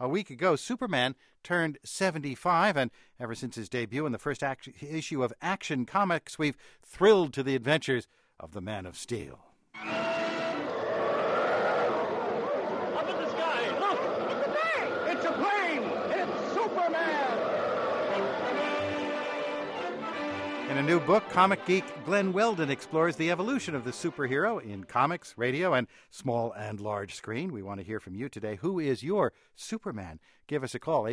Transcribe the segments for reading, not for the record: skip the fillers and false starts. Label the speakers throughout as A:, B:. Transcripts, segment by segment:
A: A week ago, Superman turned 75, and ever since his debut in the first issue of Action Comics, we've thrilled to the adventures of the Man of Steel.
B: Up in the sky, look! It's a plane! It's a plane! It's Superman!
A: In a new book, comic geek Glenn Weldon explores the evolution of the superhero in comics, radio, and small and large screen. We want to hear from you today. Who is your Superman? Give us a call,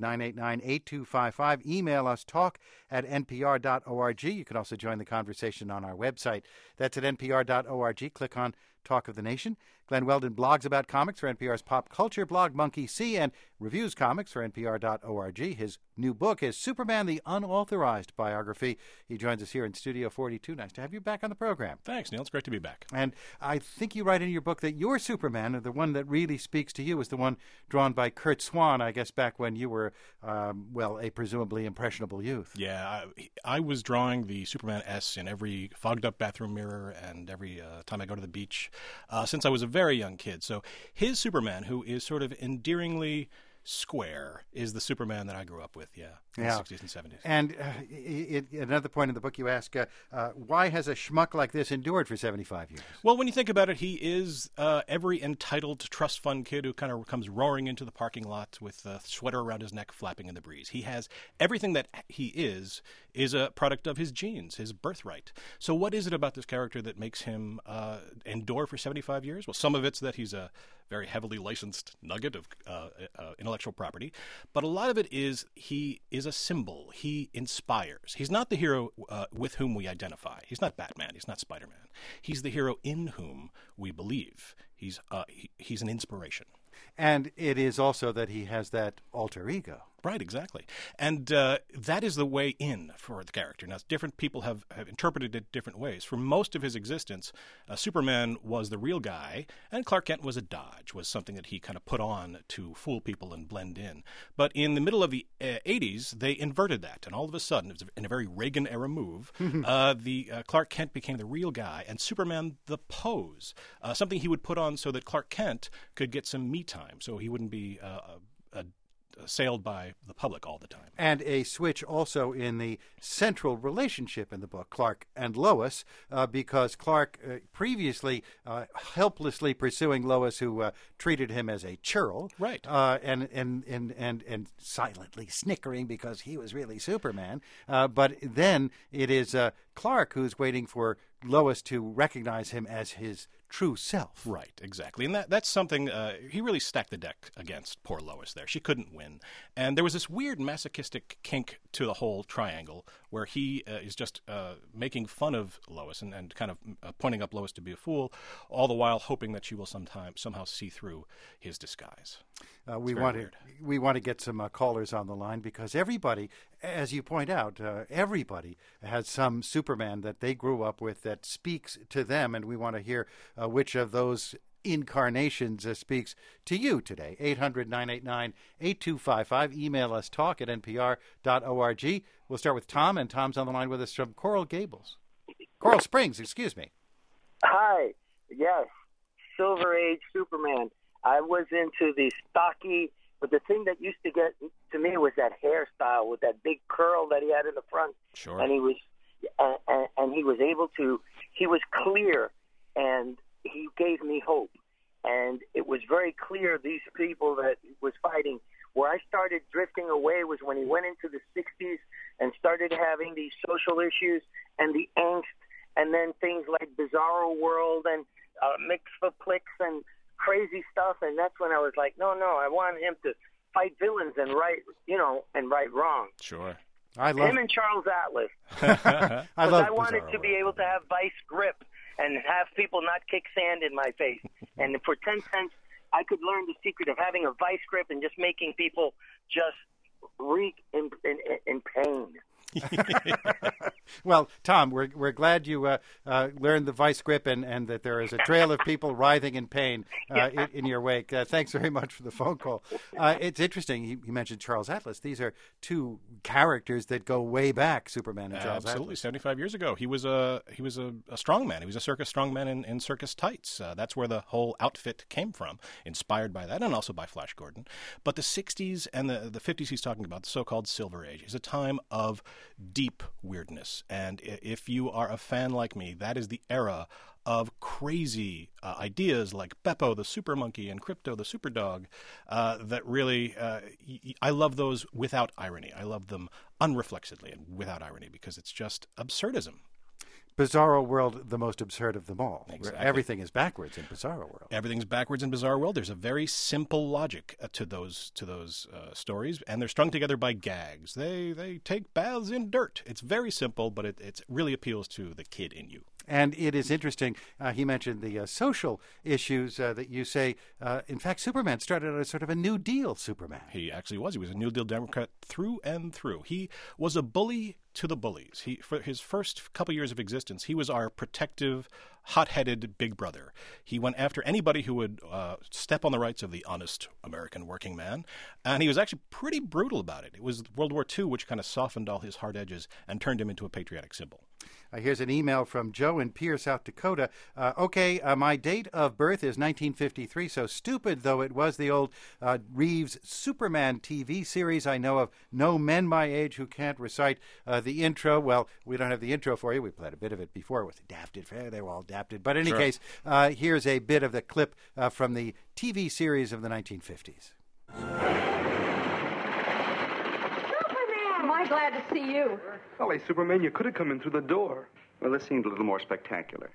A: 800-989-8255. Email us, talk@npr.org. You can also join the conversation on our website. That's at npr.org. Click on Talk of the Nation. Glenn Weldon blogs about comics for NPR's pop culture blog, Monkey See, and reviews comics for npr.org. His new book is Superman, the Unauthorized Biography. He joins us here in Studio 42. Nice to have you back on the program.
C: Thanks, Neil. It's great to be back.
A: And I think you write in your book that your Superman, or the one that really speaks to you, is the one drawn by Curt Swan, I guess, back when you were, a presumably impressionable youth.
C: Yeah, I was drawing the Superman S in every fogged-up bathroom mirror and every time I go to the beach since I was a very young kid. So his Superman, who is sort of endearingly square, is the Superman that I grew up with, in the 60s and 70s.
A: And another point in the book you ask, why has a schmuck like this endured for 75 years?
C: Well, when you think about it, he is every entitled trust fund kid who kind of comes roaring into the parking lot with a sweater around his neck flapping in the breeze. He has everything that he is a product of his genes, his birthright. So what is it about this character that makes him endure for 75 years? Well, some of it's that he's a very heavily licensed nugget of intellectual property, but a lot of it is he is a symbol. He inspires. He's not the hero with whom we identify. He's not Batman. He's not Spider-Man. He's the hero in whom we believe. He's an inspiration.
A: And it is also that he has that alter ego.
C: Right, exactly. And that is the way in for the character. Now, different people have interpreted it different ways. For most of his existence, Superman was the real guy, and Clark Kent was a dodge, was something that he kind of put on to fool people and blend in. But in the middle of the 80s, they inverted that, and all of a sudden, it was in a very Reagan-era move, the Clark Kent became the real guy, and Superman the pose, something he would put on so that Clark Kent could get some me time, so he wouldn't be assailed by the public all the time.
A: And a switch also in the central relationship in the book, Clark and Lois, because Clark previously helplessly pursuing Lois, who treated him as a churl,
C: right,
A: and silently snickering because he was really Superman. But then it is Clark who's waiting for Lois to recognize him as his true self.
C: Right, exactly. And that's something he really stacked the deck against poor Lois there. She couldn't win. And there was this weird masochistic kink to the whole triangle where he is just making fun of Lois and kind of pointing up Lois to be a fool, all the while hoping that she will somehow see through his disguise.
A: We want to get some callers on the line because everybody, as you point out, everybody has some Superman that they grew up with that speaks to them, and we want to hear which of those incarnations speaks to you today. 800-989-8255. Email us, talk@npr.org. We'll start with Tom, and Tom's on the line with us from Coral Springs, excuse me.
D: Hi. Yes. Silver Age Superman. I was into the stocky, but the thing that used to get to me was that hairstyle with that big curl that he had in the front.
C: Sure.
D: And he was he was clear, and he gave me hope. And it was very clear these people that he was fighting. Where I started drifting away was when he went into the 60s and started having these social issues and the angst, and then things like Bizarro World and Mix for Clicks and crazy stuff. And that's when I was like, no, I want him to fight villains and right wrong.
C: Sure.
D: Him and Charles Atlas. I wanted to be able to have vice grip and have people not kick sand in my face. And for 10 cents, I could learn the secret of having a vice grip and just making people just reek in pain.
A: Well, Tom, we're glad you learned the vice grip and that there is a trail of people writhing in pain in your wake. Thanks very much for the phone call. It's interesting. You mentioned Charles Atlas. These are two characters that go way back, Superman and Charles
C: Absolutely,
A: Atlas.
C: 75 years ago. He was a strongman. He was a circus strongman in circus tights. That's where the whole outfit came from, inspired by that, and also by Flash Gordon. But the 60s and the 50s he's talking about, the so-called Silver Age, is a time of deep weirdness. And if you are a fan like me, that is the era of crazy ideas like Beppo the Super Monkey and Crypto the Super Dog that really, I love those without irony. I love them unreflexively and without irony because it's just absurdism.
A: Bizarro World, the most absurd of them all.
C: Exactly.
A: Where everything is backwards in Bizarro World.
C: Everything's backwards in Bizarro World. There's a very simple logic to those stories, and they're strung together by gags. They take baths in dirt. It's very simple, but it really appeals to the kid in you.
A: And it is interesting. He mentioned the social issues that you say. In fact, Superman started out as sort of a New Deal Superman.
C: He actually was. He was a New Deal Democrat through and through. He was a bully to the bullies. For his first couple years of existence, he was our protective, hot-headed big brother. He went after anybody who would step on the rights of the honest American working man, and he was actually pretty brutal about it. It was World War II which kind of softened all his hard edges and turned him into a patriotic symbol.
A: Here's an email from Joe in Pierre, South Dakota. My date of birth is 1953, so stupid though it was, the old Reeves Superman TV series. I know of no men my age who can't recite the intro. Well, we don't have the intro for you. We played a bit of it before. It was adapted. They were all adapted. But in any case, here's a bit of the clip from the TV series of the 1950s.
E: Am I glad to see you?
F: Golly, Superman, you could have come in through the door.
G: Well, this seemed a little more spectacular.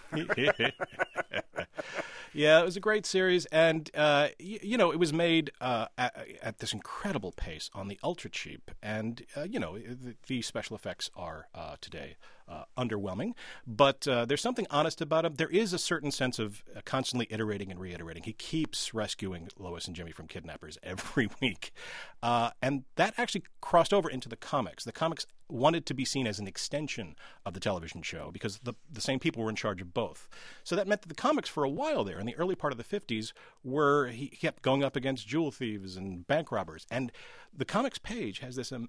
C: Yeah, it was a great series, and it was made at this incredible pace on the ultra cheap, and the special effects are today underwhelming, but there's something honest about him. There is a certain sense of constantly iterating and reiterating. He keeps rescuing Lois and Jimmy from kidnappers every week, and that actually crossed over into the comics. The comics wanted to be seen as an extension of the television show because the same people were in charge of both. So that meant that the comics for a while there in the early part of the 50s he kept going up against jewel thieves and bank robbers. And the comics page has this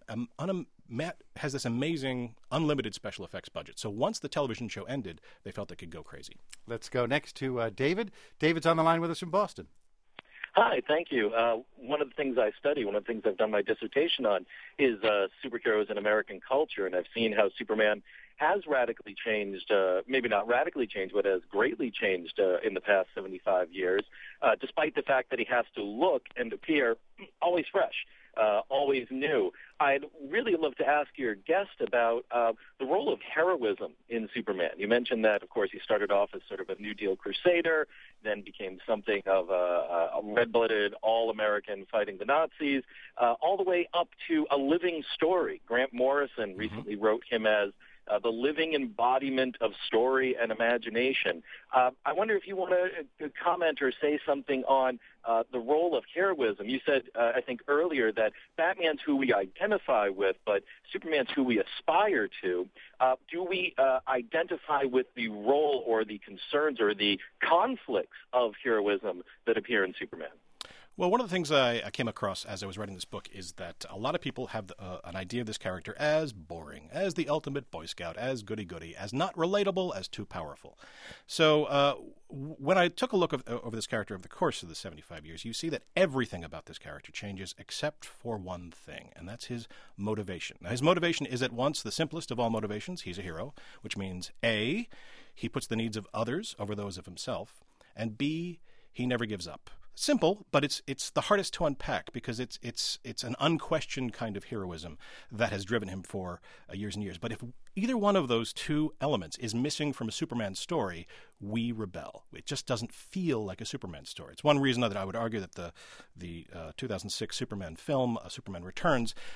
C: amazing unlimited special effects budget. So once the television show ended, they felt they could go crazy. Let's go next to David. David's on the line with us from Boston.
H: Hi, thank you. One of the things I study, one of the things I've done my dissertation on is superheroes in American culture, and I've seen how Superman has radically changed, maybe not radically changed, but has greatly changed in the past 75 years, despite the fact that he has to look and appear always fresh. Always new. I'd really love to ask your guest about the role of heroism in Superman. You mentioned that, of course, he started off as sort of a New Deal crusader, then became something of a red-blooded all-American fighting the Nazis, all the way up to a living story. Grant Morrison recently wrote him as the living embodiment of story and imagination. I wonder if you want to comment or say something on the role of heroism. You said, I think earlier, that Batman's who we identify with, but Superman's who we aspire to. Do we identify with the role or the concerns or the conflicts of heroism that appear in Superman?
C: Well, one of the things I came across as I was writing this book is that a lot of people have an idea of this character as boring, as the ultimate Boy Scout, as goody-goody, as not relatable, as too powerful. So when I took a look over this character over the course of the 75 years, you see that everything about this character changes except for one thing, and that's his motivation. Now, his motivation is at once the simplest of all motivations. He's a hero, which means A, he puts the needs of others over those of himself, and B, he never gives up. Simple, but it's the hardest to unpack because it's an unquestioned kind of heroism that has driven him for years and years. But if either one of those two elements is missing from a Superman story, we rebel. It just doesn't feel like a Superman story. It's one reason that I would argue that the 2006 Superman film, Superman Returns,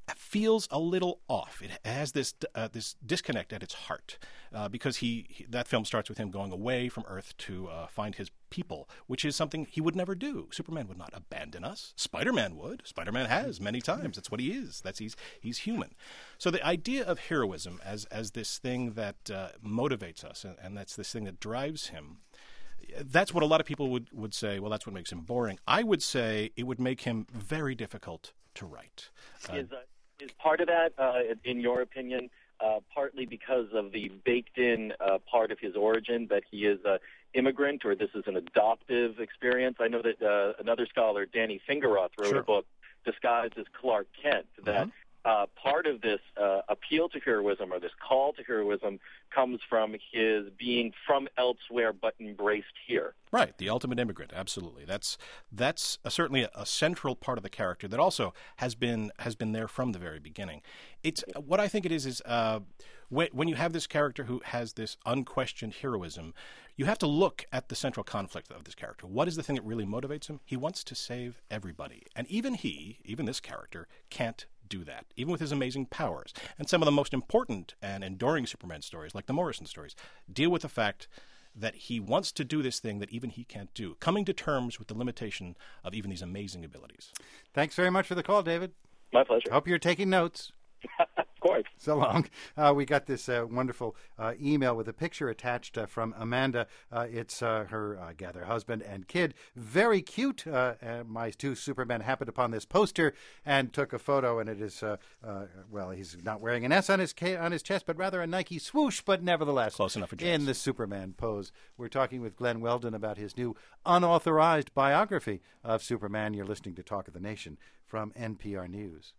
C: feels a little off. It has this disconnect at its heart because that film starts with him going away from Earth to find his people, which is something he would never do. Superman would not abandon us. Spider-Man would. Spider-Man has many times. That's what he is. He's human. So the idea of heroism as this thing that motivates us, and that's this thing that drives him, that's what a lot of people would say, well, that's what makes him boring. I would say it would make him very difficult to write.
H: Is part of that, in your opinion, partly because of the baked-in part of his origin, that he is an immigrant or this is an adoptive experience? I know that another scholar, Danny Fingeroth, wrote a book disguised as Clark Kent, that part of this appeal to heroism or this call to heroism comes from his being from elsewhere but embraced here.
C: Right, the ultimate immigrant, absolutely. That's certainly a central part of the character that also has been there from the very beginning. It's what I think it is when you have this character who has this unquestioned heroism, you have to look at the central conflict of this character. What is the thing that really motivates him? He wants to save everybody, and even this character, can't do that, even with his amazing powers. And some of the most important and enduring Superman stories, like the Morrison stories, deal with the fact that he wants to do this thing that even he can't do, coming to terms with the limitation of even these amazing abilities.
A: Thanks very much for the call, David.
H: My pleasure.
A: Hope you're taking notes.
H: Of course.
A: So long. We got this wonderful email with a picture attached from Amanda. It's her, I gather, husband and kid. Very cute. My two Supermen happened upon this poster and took a photo, and it is, well, he's not wearing an S on his chest, but rather a Nike swoosh, but nevertheless
C: close enough for Jess.
A: In the Superman pose. We're talking with Glenn Weldon about his new unauthorized biography of Superman. You're listening to Talk of the Nation from NPR News.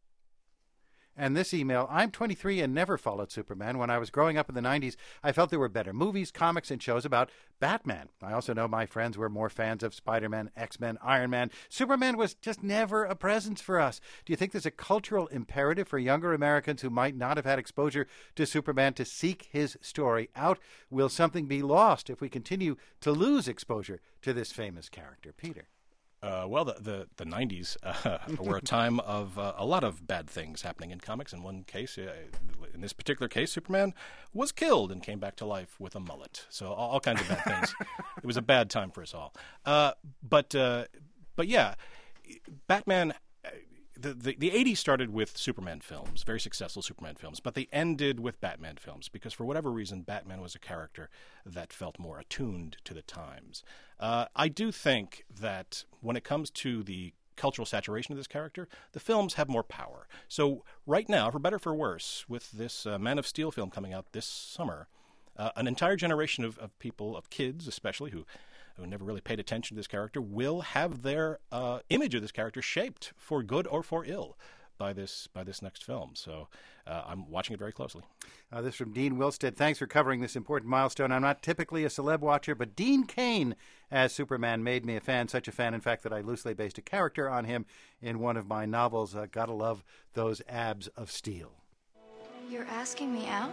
A: And this email, I'm 23 and never followed Superman. When I was growing up in the 90s, I felt there were better movies, comics, and shows about Batman. I also know my friends were more fans of Spider-Man, X-Men, Iron Man. Superman was just never a presence for us. Do you think there's a cultural imperative for younger Americans who might not have had exposure to Superman to seek his story out? Will something be lost if we continue to lose exposure to this famous character? Peter.
C: Well, the 90s were a time of a lot of bad things happening in comics. In one case, in this particular case, Superman was killed and came back to life with a mullet. So all kinds of bad things. It was a bad time for us all. But yeah, Batman. The 80s started with Superman films, very successful Superman films, but they ended with Batman films because for whatever reason, Batman was a character that felt more attuned to the times. I do think that when it comes to the cultural saturation of this character, the films have more power. So right now, for better or for worse, with this Man of Steel film coming out this summer, an entire generation of people, of kids especially, who never really paid attention to this character, will have their image of this character shaped for good or for ill by this next film. So I'm watching it very closely.
A: This from Dean Wilstead. Thanks for covering this important milestone. I'm not typically a celeb watcher, but Dean Cain as Superman made me a fan, such a fan, in fact, that I loosely based a character on him in one of my novels. Gotta love those abs of steel.
I: You're asking me out?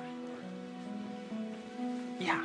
J: Yeah,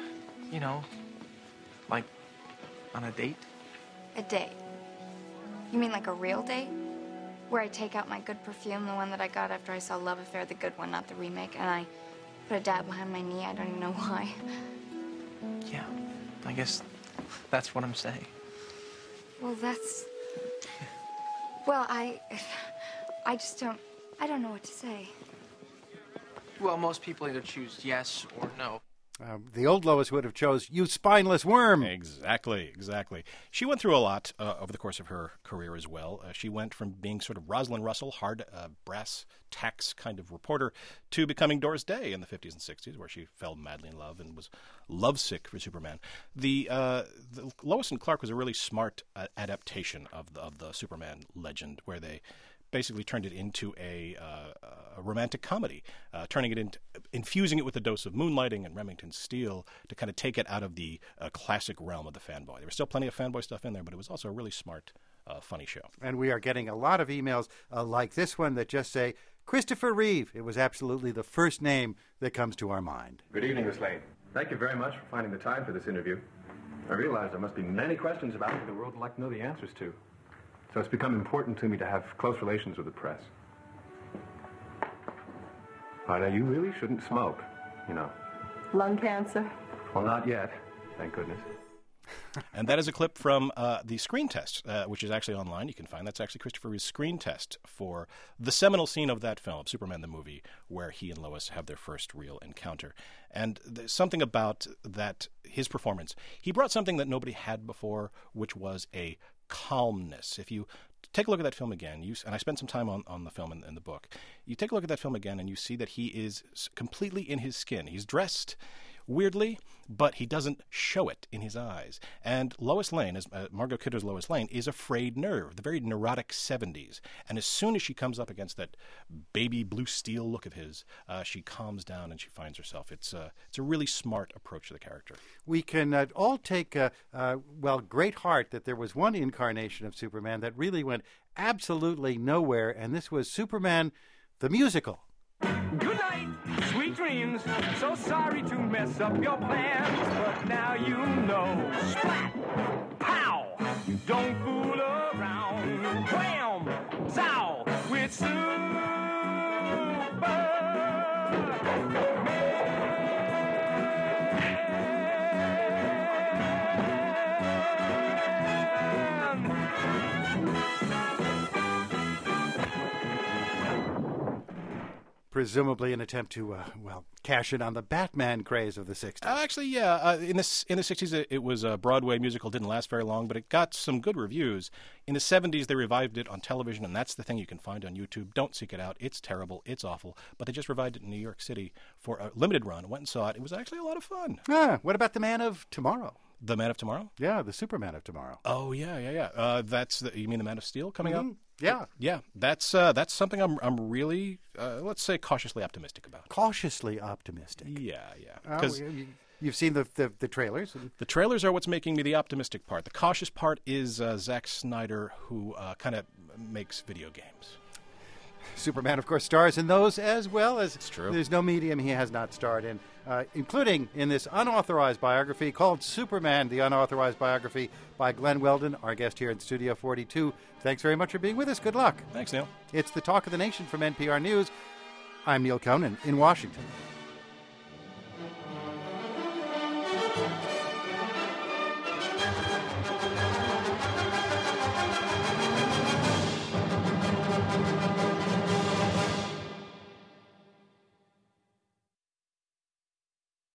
J: like on a date?
I: A date? You mean like a real date? Where I take out my good perfume, the one that I got after I saw Love Affair, the good one, not the remake, and I put a dab behind my knee. I don't even know why.
J: Yeah, I guess that's what I'm saying.
I: Well, that's... Well, I just don't... I don't know what to say.
J: Well, most people either choose yes or no.
A: The old Lois would have chose, you spineless worm.
C: Exactly. She went through a lot over the course of her career as well. She went from being sort of Rosalind Russell, hard brass tacks kind of reporter, to becoming Doris Day in the 50s and 60s, where she fell madly in love and was lovesick for Superman. The Lois and Clark was a really smart adaptation of the Superman legend, where they basically turned it into a romantic comedy, infusing it with a dose of Moonlighting and Remington Steele to kind of take it out of the classic realm of the fanboy. There was still plenty of fanboy stuff in there, but it was also a really smart, funny show.
A: And we are getting a lot of emails like this one that just say, Christopher Reeve. It was absolutely the first name that comes to our mind.
K: Good evening, Miss Lane. Thank you very much for finding the time for this interview. I realize there must be many questions about me the world would like to know the answers to. So it's become important to me to have close relations with the press. Oh, now, you really shouldn't smoke, you know.
L: Lung cancer?
K: Well, not yet, thank goodness.
C: And that is a clip from the screen test, which is actually online. You can find that's actually Christopher Reeve's screen test for the seminal scene of that film, Superman the movie, where he and Lois have their first real encounter. And there's something about that, his performance. He brought something that nobody had before, which was a calmness. If you take a look at that film again, and I spent some time on the film and the book, you take a look at that film again and you see that he is completely in his skin. He's dressed weirdly, but he doesn't show it in his eyes. And Lois Lane, as Margot Kidder's Lois Lane, is a frayed nerve, the very neurotic 70s. And as soon as she comes up against that baby blue steel look of his, she calms down and she finds herself. It's a really smart approach to the character.
A: We can all take, great heart that there was one incarnation of Superman that really went absolutely nowhere, and this was Superman the musical.
B: Good night, sweet dreams. So sorry to mess up your plans, but now you know. Splat! Pow! Don't fool around. Wham! Zow! With
A: Presumably an attempt to, cash in on the Batman craze of the 60s.
C: Actually, yeah. In the 60s, it was a Broadway musical. Didn't last very long, but it got some good reviews. In the 70s, they revived it on television, and that's the thing you can find on YouTube. Don't seek it out. It's terrible. It's awful. But they just revived it in New York City for a limited run. Went and saw it. It was actually a lot of fun.
A: What about The Man of Tomorrow?
C: The Man of Tomorrow?
A: Yeah, the Superman of Tomorrow.
C: Oh, yeah. You mean The Man of Steel coming up?
A: Yeah.
C: Yeah, that's something I'm really, let's say, cautiously optimistic about.
A: Cautiously optimistic?
C: Yeah. Because
A: you've seen the trailers?
C: The trailers are what's making me the optimistic part. The cautious part is Zack Snyder, who kind of makes video games.
A: Superman, of course, stars in those as well as
C: it's true.
A: There's no medium he has not starred in, including in this unauthorized biography called Superman, the Unauthorized Biography by Glenn Weldon, our guest here in Studio 42. Thanks very much for being with us. Good luck.
C: Thanks, Neil.
A: It's the Talk of the Nation from NPR News. I'm Neil Conan in Washington.